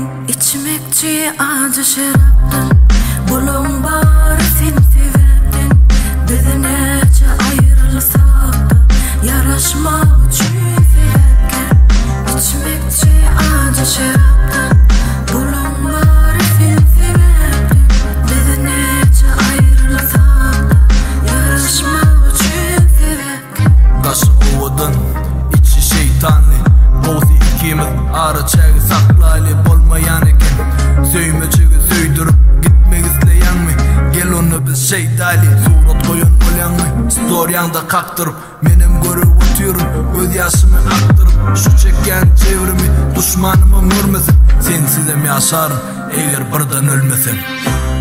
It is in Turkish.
İçmekçi acı şaraptan bulun bari seni severdin. Bizi nece ayrılsak da yaraşma için sebepken. İçmekçi acı şaraptan bulun bari seni severdin. Bizi nece ayrılsak da yaraşma için sebepken. Taş ovadın içi şeytanlı, boğzi ikimiz ara çayı saklaylı bolmayan eken. Söymeciği söydürüp gitmek isteyen mi? Gel onu biz şeytali surat koyun olan mı? Storyanda kaktırıp benim görüp otuyorum, göz yaşımı aktırıp şu çeken çevrimi düşmanımı mürmesin. Sensizim yaşarım eğer birden ölmesem.